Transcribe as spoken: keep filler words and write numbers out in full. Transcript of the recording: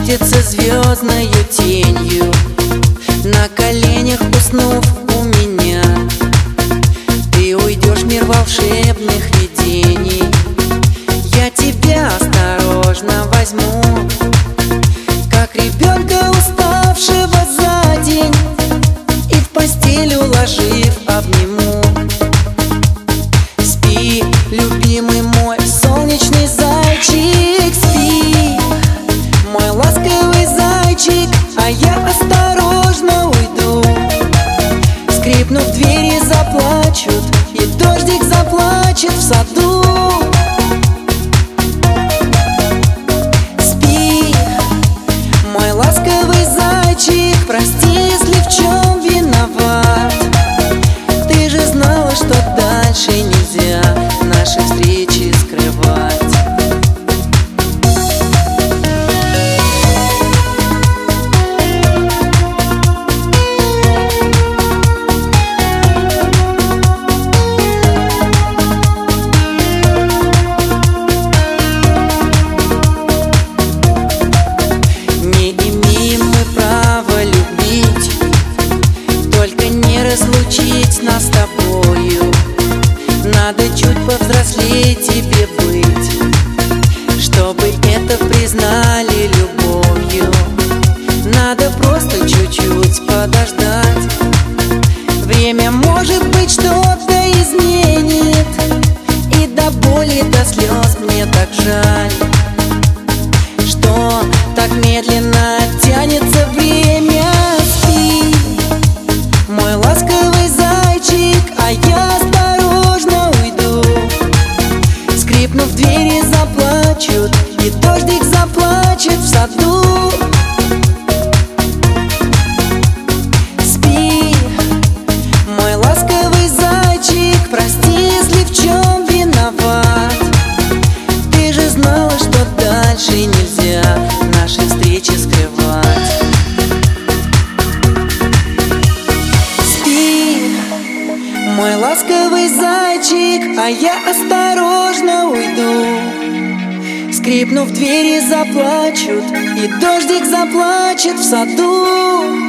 встретиться звездною тенью, на коленях уснув у меня. Ты уйдешь в мир волшебных видений, я тебя осторожно возьму, как ребенка, уставшего за день, и в постель уложив обниму. Спи, любимый мой солнечный зайчик, спи, мой ласковый зайчик, а я осторожно уйду. Скрипнув, двери заплачут, и дождик заплачет в саду. Спи, мой ласковый зайчик, прости, если в чем виноват. Ты же знала, что дальше нельзя наши встречи скрывать. Разлучить нас с тобою, надо чуть повзрослеть тебе быть, чтобы это признали любовью. Надо просто чуть-чуть подождать. Время, может быть, что-то изменит, и до боли, до слез мне так жаль, что так медленно тянется время. Спи, мой ласковый зайчик, а я осторожно уйду. Скрипнув, двери заплачут, и дождик заплачет в саду. Спи, мой ласковый зайчик, прости, если в чем виноват. Ты же знала, что дальше нельзя наши встречи скрывать. Мой ласковый зайчик, а я осторожно уйду. Скрипнув, двери заплачут, и дождик заплачет в саду.